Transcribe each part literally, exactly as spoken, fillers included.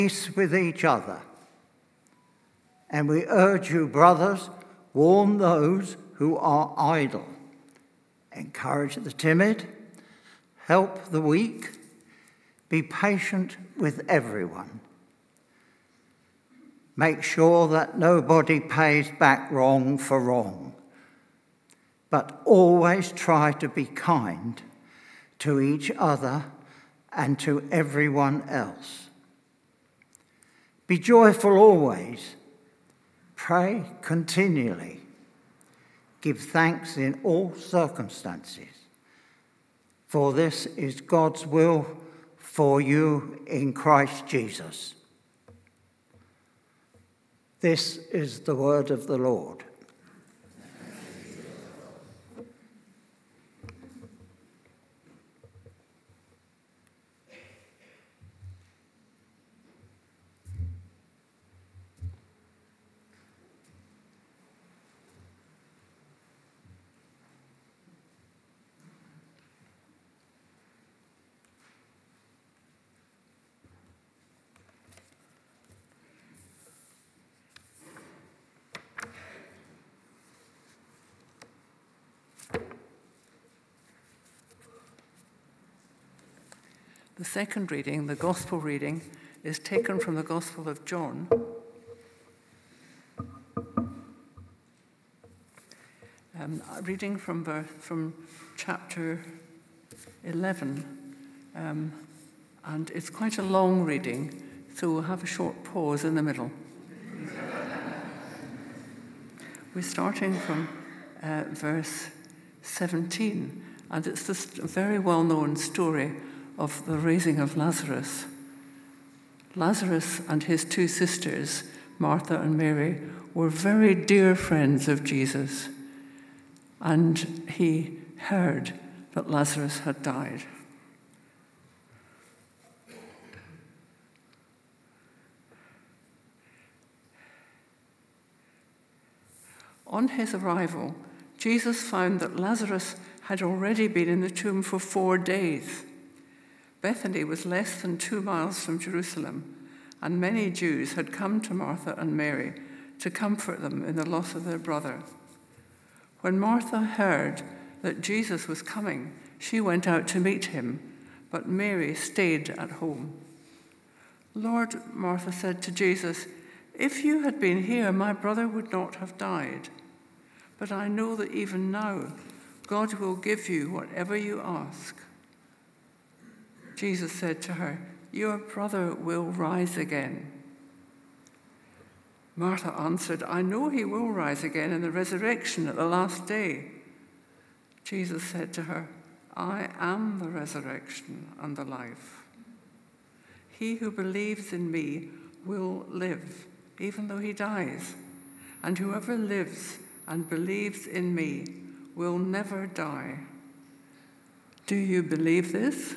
peace with each other. And we urge you, brothers, warn those who are idle, encourage the timid, help the weak, be patient with everyone. Make sure that nobody pays back wrong for wrong, but always try to be kind to each other and to everyone else. Be joyful always. Pray continually. Give thanks in all circumstances, for this is God's will for you in Christ Jesus. This is the word of the Lord. The second reading, the Gospel reading, is taken from the Gospel of John. Um, reading from, verse, from chapter eleven, um, and it's quite a long reading, so we'll have a short pause in the middle. We're starting from uh, verse seventeen, and it's this very well-known story of the raising of Lazarus. Lazarus and his two sisters, Martha and Mary, were very dear friends of Jesus, and he heard that Lazarus had died. On his arrival, Jesus found that Lazarus had already been in the tomb for four days. Bethany was less than two miles from Jerusalem, and many Jews had come to Martha and Mary to comfort them in the loss of their brother. When Martha heard that Jesus was coming, she went out to meet him, but Mary stayed at home. "Lord," Martha said to Jesus, "if you had been here, my brother would not have died. But I know that even now, God will give you whatever you ask." Jesus said to her, "Your brother will rise again." Martha answered, "I know he will rise again in the resurrection at the last day." Jesus said to her, "I am the resurrection and the life. He who believes in me will live, even though he dies. And whoever lives and believes in me will never die. Do you believe this?"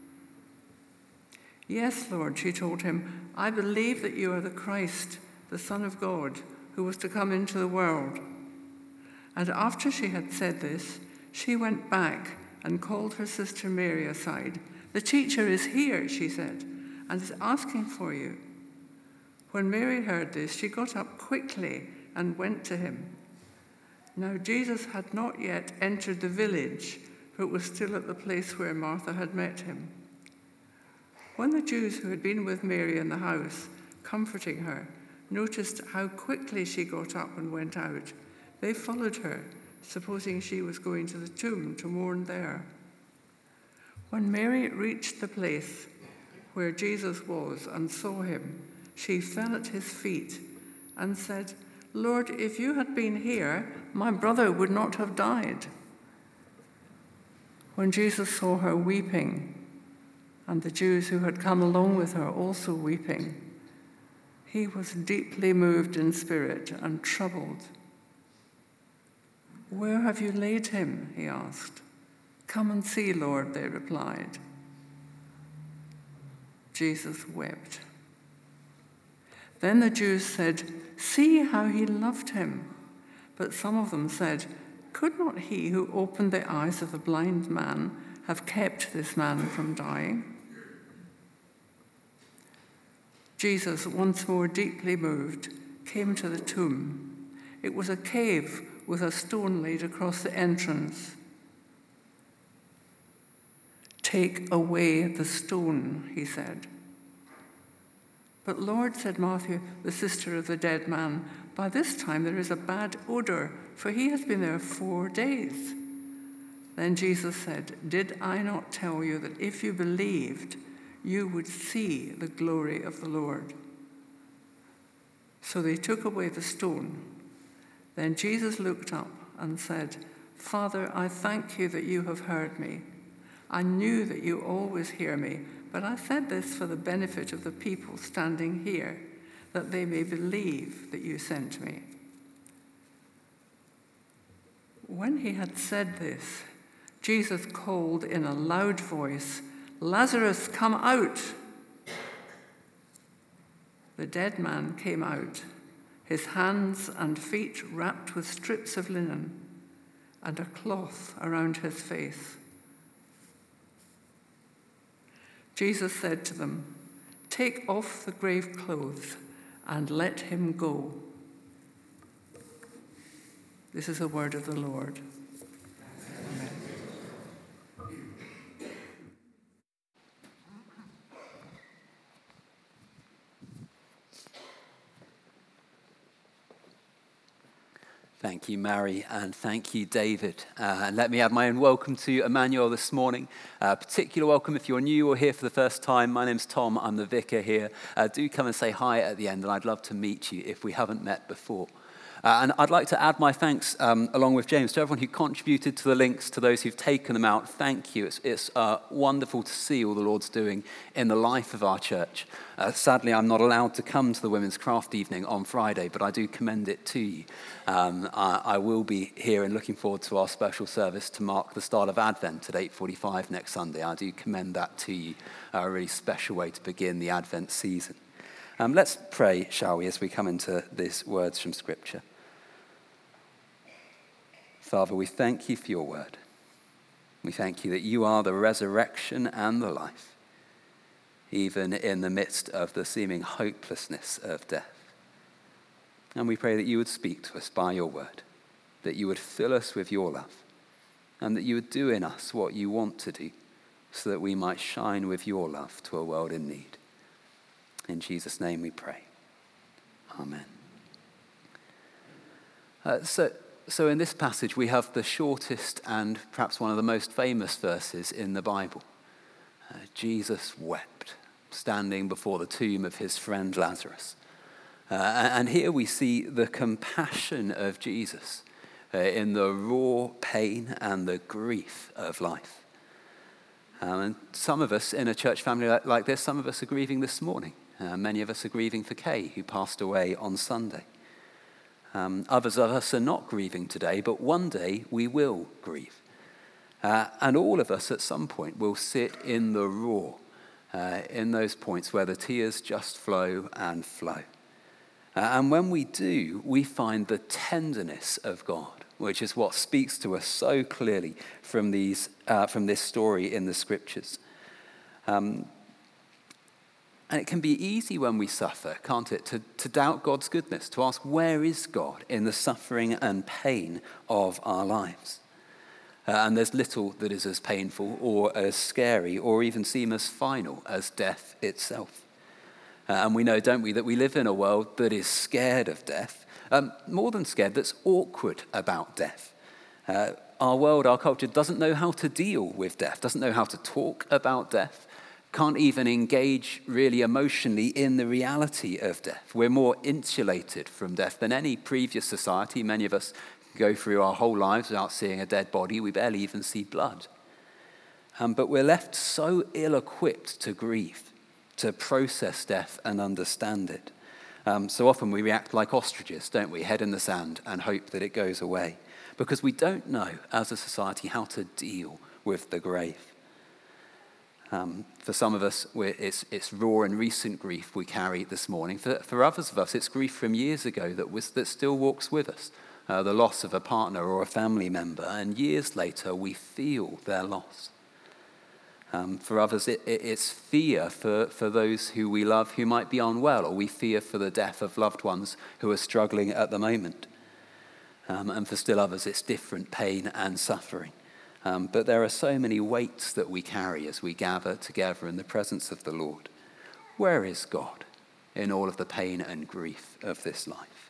"Yes, Lord," she told him, "I believe that you are the Christ, the Son of God, who was to come into the world." And after she had said this, she went back and called her sister Mary aside. "The teacher is here," she said, "and is asking for you." When Mary heard this, she got up quickly and went to him. Now Jesus had not yet entered the village, but was still at the place where Martha had met him. When the Jews who had been with Mary in the house, comforting her, noticed how quickly she got up and went out, they followed her, supposing she was going to the tomb to mourn there. When Mary reached the place where Jesus was and saw him, she fell at his feet and said, "Lord, if you had been here, my brother would not have died." When Jesus saw her weeping, and the Jews who had come along with her also weeping, he was deeply moved in spirit and troubled. "Where have you laid him?" he asked. "Come and see, Lord," they replied. Jesus wept. Then the Jews said, "See how he loved him." But some of them said, "Could not he who opened the eyes of the blind man have kept this man from dying?" Jesus, once more deeply moved, came to the tomb. It was a cave with a stone laid across the entrance. "Take away the stone," he said. "But Lord," said Martha, the sister of the dead man, "by this time there is a bad odor, for he has been there four days." Then Jesus said, "Did I not tell you that if you believed, you would see the glory of the Lord?" So they took away the stone. Then Jesus looked up and said, "Father, I thank you that you have heard me. I knew that you always hear me, but I said this for the benefit of the people standing here, that they may believe that you sent me." When he had said this, Jesus called in a loud voice, "Lazarus, come out!" The dead man came out, his hands and feet wrapped with strips of linen and a cloth around his face. Jesus said to them, "Take off the grave clothes and let him go." This is the word of the Lord. Amen. Thank you, Mary, and thank you, David. Uh, and let me add my own welcome to Emmanuel this morning. Uh, particular welcome if you're new or here for the first time. My name's Tom. I'm the vicar here. Uh, do come and say hi at the end, and I'd love to meet you if we haven't met before. Uh, and I'd like to add my thanks, um, along with James, to everyone who contributed to the links, to those who've taken them out. Thank you. It's, it's uh, wonderful to see all the Lord's doing in the life of our church. Uh, sadly, I'm not allowed to come to the Women's Craft Evening on Friday, but I do commend it to you. Um, I, I will be here and looking forward to our special service to mark the start of Advent at eight forty-five next Sunday. I do commend that to you. A really special way to begin the Advent season. Um, let's pray, shall we, as we come into these words from Scripture. Father, we thank you for your word. We thank you that you are the resurrection and the life, even in the midst of the seeming hopelessness of death. And we pray that you would speak to us by your word, that you would fill us with your love, and that you would do in us what you want to do, so that we might shine with your love to a world in need. In Jesus' name we pray. Amen. Uh, so, so in this passage we have the shortest and perhaps one of the most famous verses in the Bible. Uh, Jesus wept, standing before the tomb of his friend Lazarus. Uh, and here we see the compassion of Jesus uh, in the raw pain and the grief of life. Um, and some of us in a church family like, like this, some of us are grieving this morning. Uh, many of us are grieving for Kay, who passed away on Sunday. Um, others of us are not grieving today, but one day we will grieve. Uh, and all of us at some point will sit in the raw, uh, in those points where the tears just flow and flow. Uh, and when we do, we find the tenderness of God, which is what speaks to us so clearly from these, uh, from this story in the Scriptures. Um, And it can be easy when we suffer, can't it, to, to doubt God's goodness, to ask, where is God in the suffering and pain of our lives? Uh, and there's little that is as painful or as scary or even seem as final as death itself. Uh, and we know, don't we, that we live in a world that is scared of death, um, more than scared, that's awkward about death. Uh, our world, our culture doesn't know how to deal with death, doesn't know how to talk about death, can't even engage really emotionally in the reality of death. We're more insulated from death than any previous society. Many of us go through our whole lives without seeing a dead body. We barely even see blood. Um, but we're left so ill-equipped to grieve, to process death and understand it. Um, so often we react like ostriches, don't we? Head in the sand and hope that it goes away. Because we don't know, as a society, how to deal with the grave. Um, for some of us, we're, it's, it's raw and recent grief we carry this morning. For, for others of us, it's grief from years ago that, was, that still walks with us, uh, the loss of a partner or a family member. And years later, we feel their loss. Um, for others, it, it, it's fear for, for those who we love who might be unwell, or we fear for the death of loved ones who are struggling at the moment. Um, and for still others, it's different pain and suffering. Um, but there are so many weights that we carry as we gather together in the presence of the Lord. Where is God in all of the pain and grief of this life?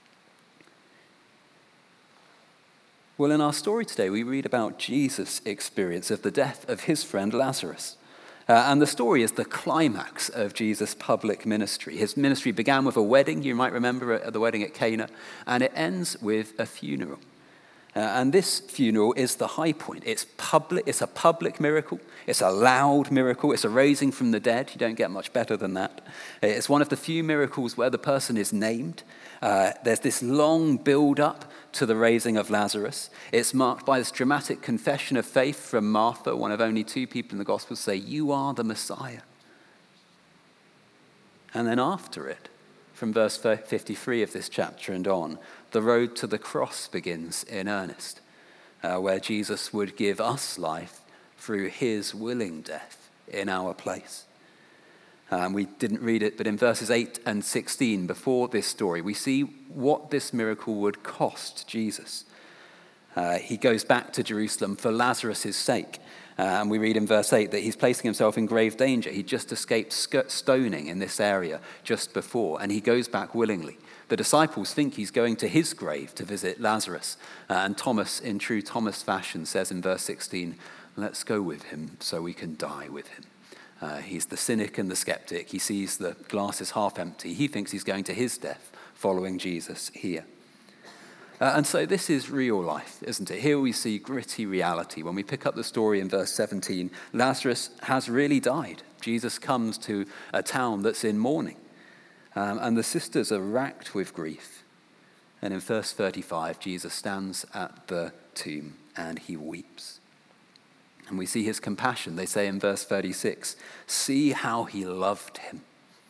Well, in our story today, we read about Jesus' experience of the death of his friend Lazarus. Uh, and the story is the climax of Jesus' public ministry. His ministry began with a wedding, you might remember at the wedding at Cana, and it ends with a funeral. Uh, and this funeral is the high point. It's public. It's a public miracle. It's a loud miracle. It's a raising from the dead. You don't get much better than that. It's one of the few miracles where the person is named. Uh, there's this long build-up to the raising of Lazarus. It's marked by this dramatic confession of faith from Martha, one of only two people in the Gospels, say, "You are the Messiah." And then after it, from verse fifty-three of this chapter and on, the road to the cross begins in earnest, uh, where Jesus would give us life through his willing death in our place. Um, we didn't read it, but in verses eight and sixteen, before this story, we see what this miracle would cost Jesus. Uh, he goes back to Jerusalem for Lazarus' sake. Uh, and we read in verse eight that he's placing himself in grave danger. He just escaped stoning in this area just before, and he goes back willingly. The disciples think he's going to his grave to visit Lazarus. Uh, and Thomas, in true Thomas fashion, says in verse sixteen, "Let's go with him so we can die with him." Uh, he's the cynic and the skeptic. He sees the glass is half empty. He thinks he's going to his death following Jesus here. Uh, and so this is real life, isn't it? Here we see gritty reality. When we pick up the story in verse seventeen, Lazarus has really died. Jesus comes to a town that's in mourning. Um, and the sisters are racked with grief. And in verse thirty-five, Jesus stands at the tomb and he weeps. And we see his compassion. They say in verse thirty-six, "See how he loved him."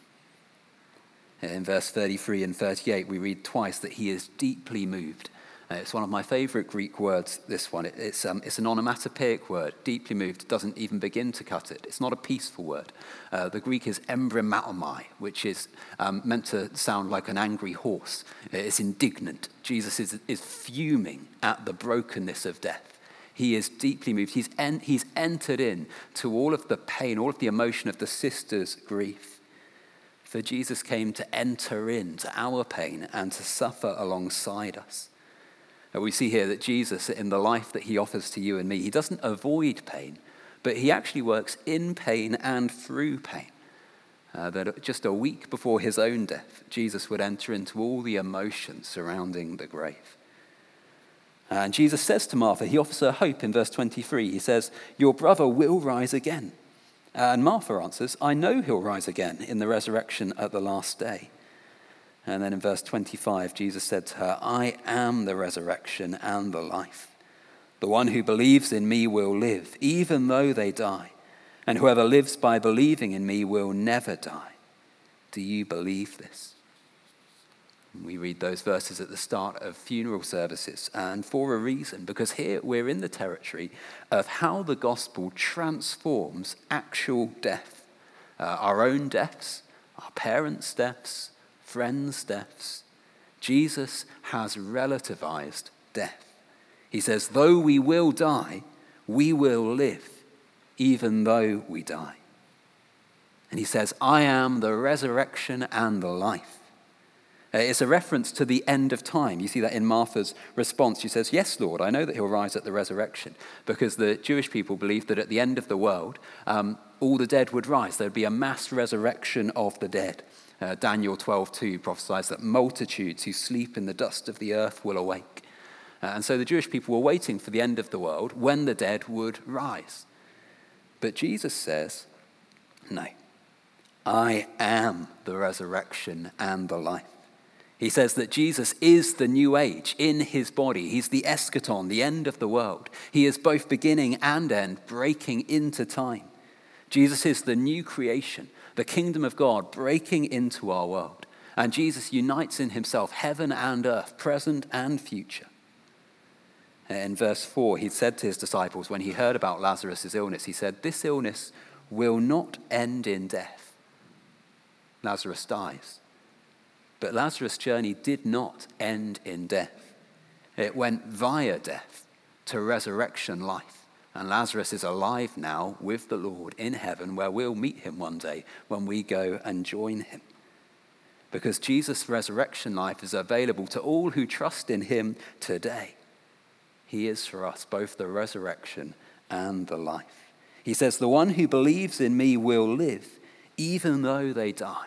In verse thirty-three and thirty-eight, we read twice that he is deeply moved. Uh, it's one of my favorite Greek words, this one. It, it's, um, it's an onomatopoeic word. Deeply moved doesn't even begin to cut it. It's not a peaceful word. Uh, the Greek is embrematomai, which is um, meant to sound like an angry horse. It's indignant. Jesus is, is fuming at the brokenness of death. He is deeply moved. He's, en- he's entered in to all of the pain, all of the emotion of the sisters' grief. For Jesus came to enter into our pain and to suffer alongside us. And we see here that Jesus, in the life that he offers to you and me, he doesn't avoid pain, but he actually works in pain and through pain. Uh, that just a week before his own death, Jesus would enter into all the emotions surrounding the grave. And Jesus says to Martha, he offers her hope in verse twenty-three. He says, "Your brother will rise again." And Martha answers, "I know he'll rise again in the resurrection at the last day." And then in verse twenty-five, Jesus said to her, "I am the resurrection and the life. The one who believes in me will live, even though they die. And whoever lives by believing in me will never die. Do you believe this?" We read those verses at the start of funeral services, and for a reason, because here we're in the territory of how the gospel transforms actual death. Uh, our own deaths, our parents' deaths, friends' deaths. Jesus has relativized death. He says, though we will die, we will live, even though we die. And he says, "I am the resurrection and the life." It's a reference to the end of time. You see that in Martha's response. She says, "Yes, Lord, I know that he'll rise at the resurrection," because the Jewish people believed that at the end of the world, um, all the dead would rise. There would be a mass resurrection of the dead. Uh, Daniel twelve two prophesies that multitudes who sleep in the dust of the earth will awake. Uh, and so the Jewish people were waiting for the end of the world when the dead would rise. But Jesus says, no, I am the resurrection and the life. He says that Jesus is the new age in his body. He's the eschaton, the end of the world. He is both beginning and end, breaking into time. Jesus is the new creation, the kingdom of God breaking into our world. And Jesus unites in himself heaven and earth, present and future. In verse four, he said to his disciples when he heard about Lazarus' illness, he said, "This illness will not end in death." Lazarus dies. But Lazarus' journey did not end in death. It went via death to resurrection life. And Lazarus is alive now with the Lord in heaven, where we'll meet him one day when we go and join him. Because Jesus' resurrection life is available to all who trust in him today. He is for us both the resurrection and the life. He says, "The one who believes in me will live, even though they die."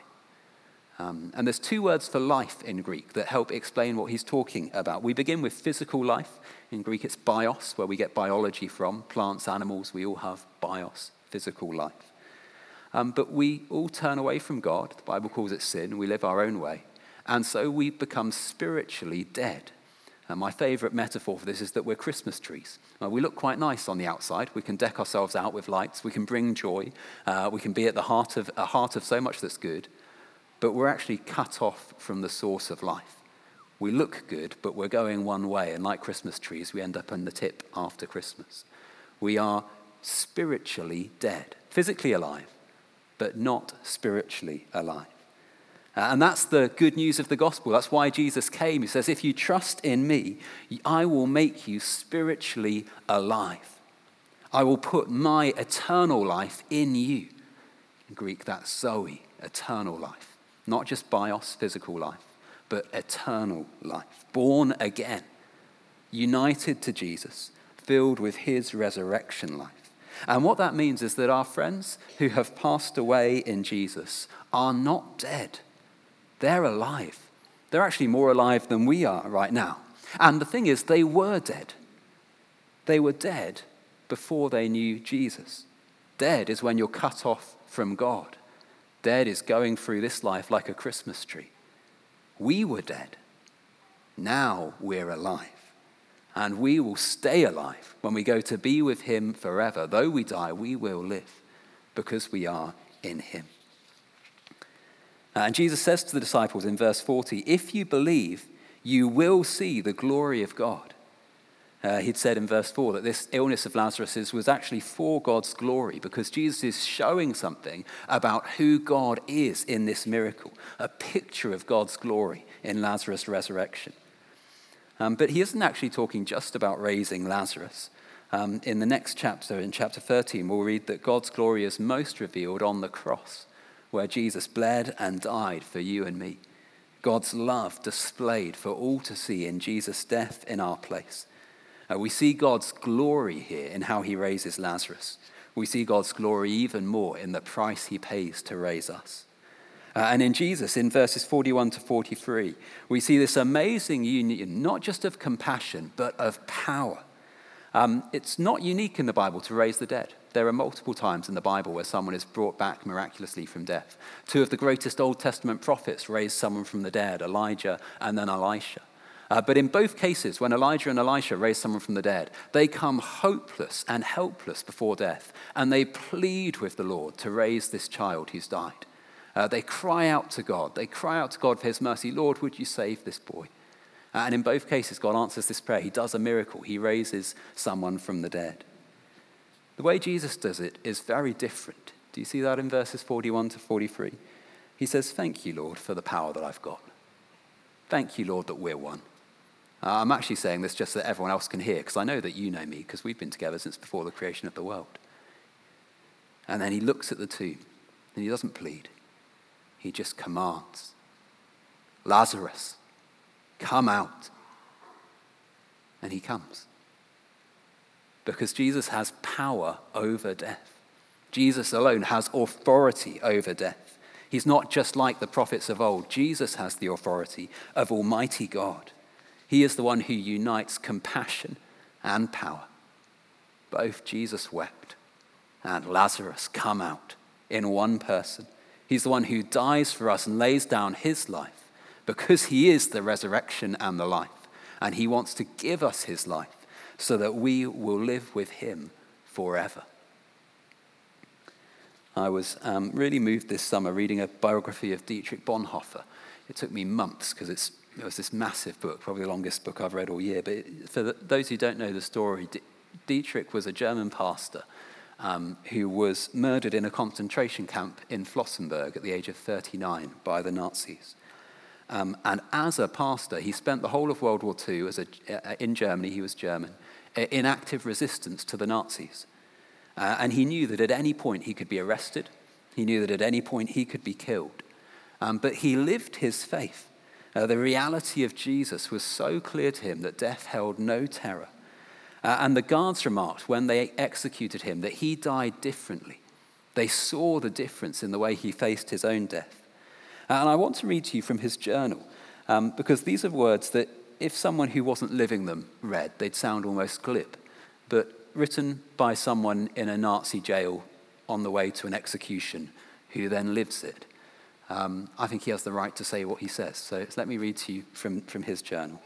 Um, and there's two words for life in Greek that help explain what he's talking about. We begin with physical life. In Greek, it's bios, where we get biology from. Plants, animals, we all have bios, physical life. Um, but we all turn away from God. The Bible calls it sin. We live our own way. And so we become spiritually dead. And my favorite metaphor for this is that we're Christmas trees. Uh, we look quite nice on the outside. We can deck ourselves out with lights. We can bring joy. Uh, we can be at the heart of, a heart of so much that's good. But we're actually cut off from the source of life. We look good, but we're going one way. And like Christmas trees, we end up in the tip after Christmas. We are spiritually dead, physically alive, but not spiritually alive. Uh, and that's the good news of the gospel. That's why Jesus came. He says, if you trust in me, I will make you spiritually alive. I will put my eternal life in you. In Greek, that's Zoe, eternal life. Not just bios, physical life, but eternal life. Born again, united to Jesus, filled with his resurrection life. And what that means is that our friends who have passed away in Jesus are not dead. They're alive. They're actually more alive than we are right now. And the thing is, they were dead. They were dead before they knew Jesus. Dead is when you're cut off from God. Dead is going through this life like a Christmas tree. We were dead. Now we're alive. And we will stay alive when we go to be with him forever. Though we die, we will live because we are in him. And Jesus says to the disciples in verse forty, if you believe, you will see the glory of God. Uh, he'd said in verse four that this illness of Lazarus' was actually for God's glory because Jesus is showing something about who God is in this miracle, a picture of God's glory in Lazarus' resurrection. Um, but he isn't actually talking just about raising Lazarus. Um, in the next chapter, in chapter thirteen, we'll read that God's glory is most revealed on the cross, where Jesus bled and died for you and me. God's love displayed for all to see in Jesus' death in our place. Uh, we see God's glory here in how he raises Lazarus. We see God's glory even more in the price he pays to raise us. Uh, and in Jesus, in verses forty-one to forty-three, we see this amazing union, not just of compassion, but of power. Um, it's not unique in the Bible to raise the dead. There are multiple times in the Bible where someone is brought back miraculously from death. Two of the greatest Old Testament prophets raised someone from the dead, Elijah and then Elisha. Uh, but in both cases, when Elijah and Elisha raise someone from the dead, they come hopeless and helpless before death, and they plead with the Lord to raise this child who's died. Uh, they cry out to God. They cry out to God for his mercy. Lord, would you save this boy? Uh, and in both cases, God answers this prayer. He does a miracle. He raises someone from the dead. The way Jesus does it is very different. Do you see that in verses forty-one to forty-three? He says, thank you, Lord, for the power that I've got. Thank you, Lord, that we're one. Uh, I'm actually saying this just so that everyone else can hear, because I know that you know me, because we've been together since before the creation of the world. And then he looks at the tomb, and he doesn't plead. He just commands, Lazarus, come out. And he comes. Because Jesus has power over death. Jesus alone has authority over death. He's not just like the prophets of old. Jesus has the authority of Almighty God. He is the one who unites compassion and power. Both Jesus wept and Lazarus come out in one person. He's the one who dies for us and lays down his life because he is the resurrection and the life. And he wants to give us his life so that we will live with him forever. I was um, really moved this summer reading a biography of Dietrich Bonhoeffer. It took me months because it's It was this massive book, probably the longest book I've read all year. But for the, those who don't know the story, D- Dietrich was a German pastor um, who was murdered in a concentration camp in Flossenburg at the age of thirty-nine by the Nazis. Um, and as a pastor, he spent the whole of World War Two as a, uh, in Germany, he was German, in active resistance to the Nazis. Uh, and he knew that at any point he could be arrested. He knew that at any point he could be killed. Um, but he lived his faith. Uh, the reality of Jesus was so clear to him that death held no terror. Uh, and the guards remarked when they executed him that he died differently. They saw the difference in the way he faced his own death. Uh, and I want to read to you from his journal, um, because these are words that if someone who wasn't living them read, they'd sound almost glib. But written by someone in a Nazi jail on the way to an execution who then lives it. Um, I think he has the right to say what he says. So let me read to you from, from his journal.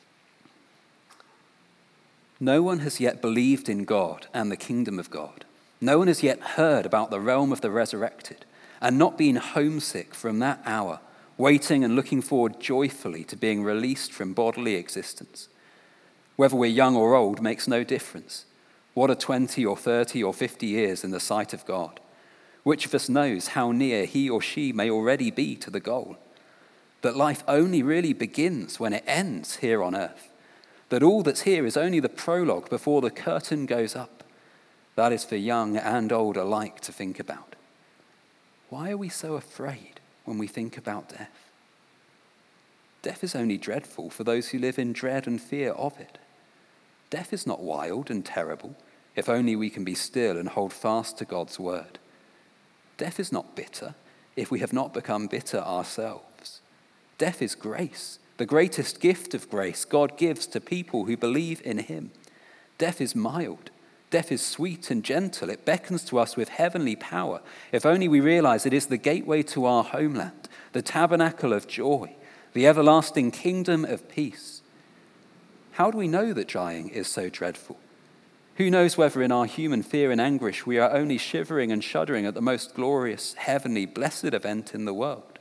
No one has yet believed in God and the kingdom of God. No one has yet heard about the realm of the resurrected and not been homesick from that hour, waiting and looking forward joyfully to being released from bodily existence. Whether we're young or old makes no difference. What are twenty or thirty or fifty years in the sight of God? Which of us knows how near he or she may already be to the goal? That life only really begins when it ends here on earth. That all that's here is only the prologue before the curtain goes up. That is for young and old alike to think about. Why are we so afraid when we think about death? Death is only dreadful for those who live in dread and fear of it. Death is not wild and terrible, if only we can be still and hold fast to God's word. Death is not bitter, if we have not become bitter ourselves. Death is grace, the greatest gift of grace God gives to people who believe in him. Death is mild. Death is sweet and gentle. It beckons to us with heavenly power, if only we realize it is the gateway to our homeland, the tabernacle of joy, the everlasting kingdom of peace. How do we know that dying is so dreadful? Who knows whether in our human fear and anguish we are only shivering and shuddering at the most glorious, heavenly, blessed event in the world?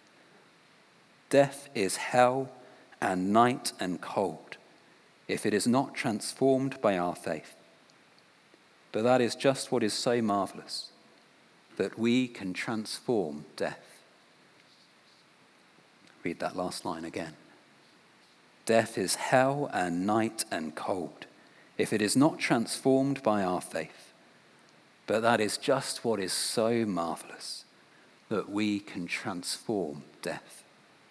Death is hell and night and cold, if it is not transformed by our faith. But that is just what is so marvelous, that we can transform death. Read that last line again. Death is hell and night and cold, if it is not transformed by our faith. But that is just what is so marvelous, that we can transform death.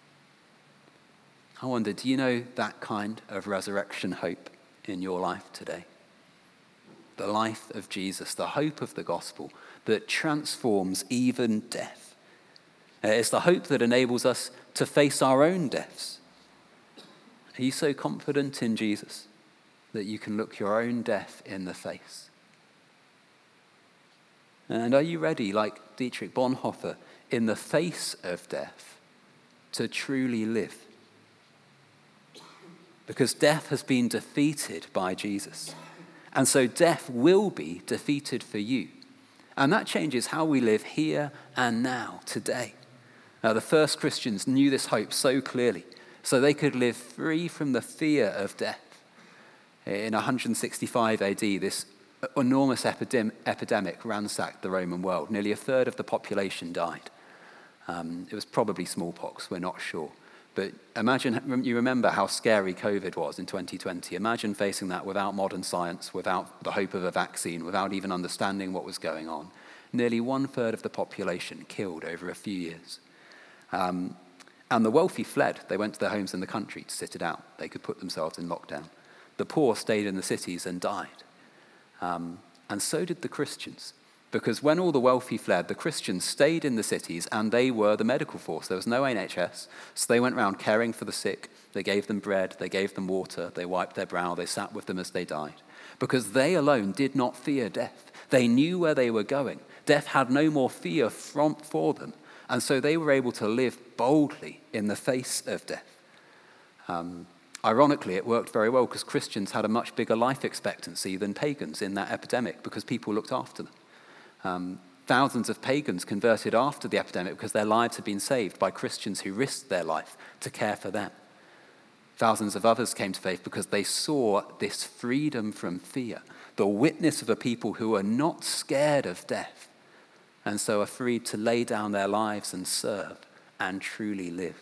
I wonder, do you know that kind of resurrection hope in your life today? The life of Jesus, the hope of the gospel that transforms even death. It's the hope that enables us to face our own deaths. Are you so confident in Jesus that you can look your own death in the face? And are you ready, like Dietrich Bonhoeffer, in the face of death, to truly live? Because death has been defeated by Jesus. And so death will be defeated for you. And that changes how we live here and now, today. Now, the first Christians knew this hope so clearly, so they could live free from the fear of death. In one sixty-five A D, this enormous epidem- epidemic ransacked the Roman world. Nearly a third of the population died. Um, it was probably smallpox, we're not sure. But imagine, you remember how scary COVID was in twenty twenty. Imagine facing that without modern science, without the hope of a vaccine, without even understanding what was going on. Nearly one third of the population killed over a few years. Um, and the wealthy fled. They went to their homes in the country to sit it out. They could put themselves in lockdown. The poor stayed in the cities and died. Um, and so did the Christians. Because when all the wealthy fled, the Christians stayed in the cities and they were the medical force. There was no N H S, so they went around caring for the sick. They gave them bread, they gave them water, they wiped their brow, they sat with them as they died. Because they alone did not fear death. They knew where they were going. Death had no more fear from, for them. And so they were able to live boldly in the face of death. Um, ironically, it worked very well because Christians had a much bigger life expectancy than pagans in that epidemic because people looked after them. Um, thousands of pagans converted after the epidemic because their lives had been saved by Christians who risked their life to care for them. Thousands of others came to faith because they saw this freedom from fear, the witness of a people who are not scared of death, and so are free to lay down their lives and serve and truly live.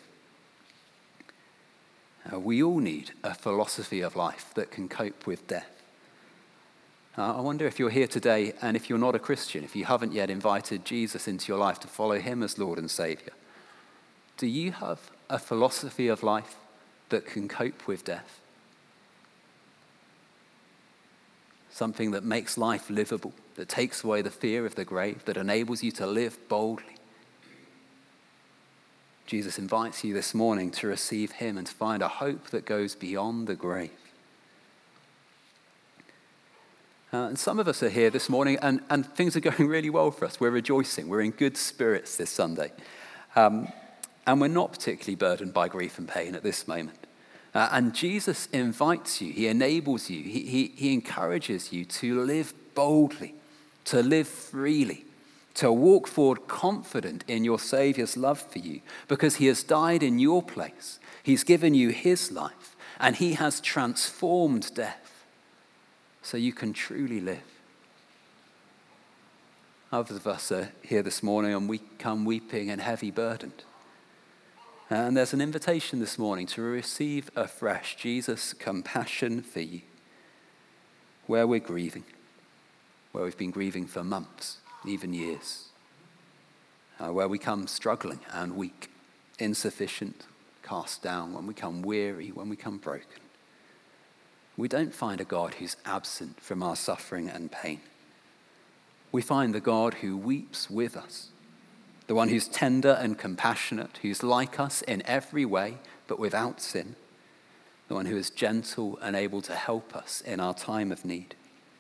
Uh, we all need a philosophy of life that can cope with death. Uh, I wonder if you're here today and if you're not a Christian, if you haven't yet invited Jesus into your life to follow him as Lord and Saviour, do you have a philosophy of life that can cope with death? Something that makes life livable, that takes away the fear of the grave, that enables you to live boldly. Jesus invites you this morning to receive him and to find a hope that goes beyond the grave. Uh, and some of us are here this morning and, and things are going really well for us. We're rejoicing. We're in good spirits this Sunday. Um, and we're not particularly burdened by grief and pain at this moment. Uh, and Jesus invites you. He enables you. He, he, he encourages you to live boldly, to live freely, to walk forward confident in your Saviour's love for you because he has died in your place. He's given you his life and he has transformed death so you can truly live. Others of us are here this morning and we come weeping and heavy burdened. And there's an invitation this morning to receive afresh Jesus' compassion for you, where we're grieving, where we've been grieving for months, even years, uh, where we come struggling and weak, insufficient, cast down, when we come weary, when we come broken. We don't find a God who's absent from our suffering and pain. We find the God who weeps with us, the one who's tender and compassionate, who's like us in every way, but without sin, the one who is gentle and able to help us in our time of need.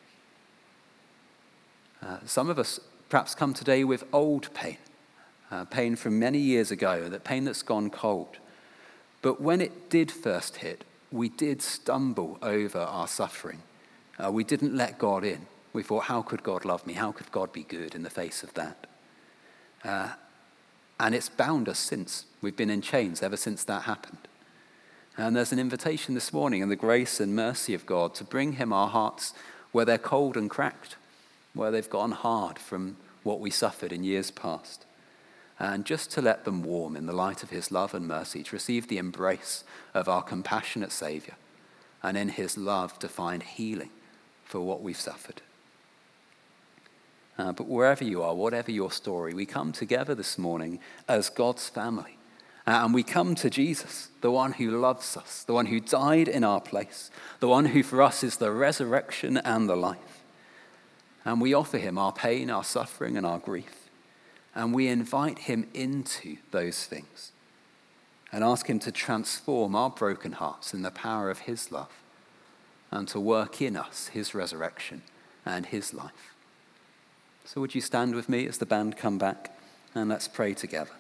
Uh, some of us perhaps come today with old pain, uh, pain from many years ago, that pain that's gone cold. But when it did first hit, we did stumble over our suffering. Uh, we didn't let God in. We thought, how could God love me? How could God be good in the face of that? Uh, and it's bound us since. We've been in chains ever since that happened. And there's an invitation this morning in the grace and mercy of God to bring him our hearts where they're cold and cracked, where they've gone hard from what we suffered in years past. And just to let them warm in the light of his love and mercy, to receive the embrace of our compassionate Saviour, and in his love to find healing for what we've suffered. Uh, but wherever you are, whatever your story, we come together this morning as God's family. Uh, and we come to Jesus, the one who loves us, the one who died in our place, the one who for us is the resurrection and the life. And we offer him our pain, our suffering, and our grief. And we invite him into those things and ask him to transform our broken hearts in the power of his love and to work in us his resurrection and his life. So would you stand with me as the band come back and let's pray together.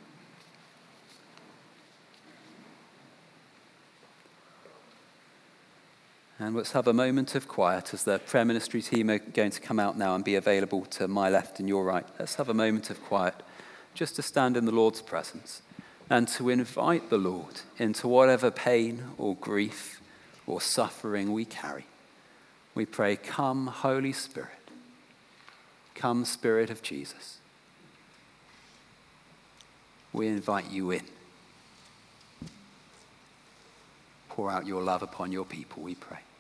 And let's have a moment of quiet as the prayer ministry team are going to come out now and be available to my left and your right. Let's have a moment of quiet just to stand in the Lord's presence and to invite the Lord into whatever pain or grief or suffering we carry. We pray, come, Holy Spirit. Come, Spirit of Jesus. We invite you in. Pour out your love upon your people, we pray.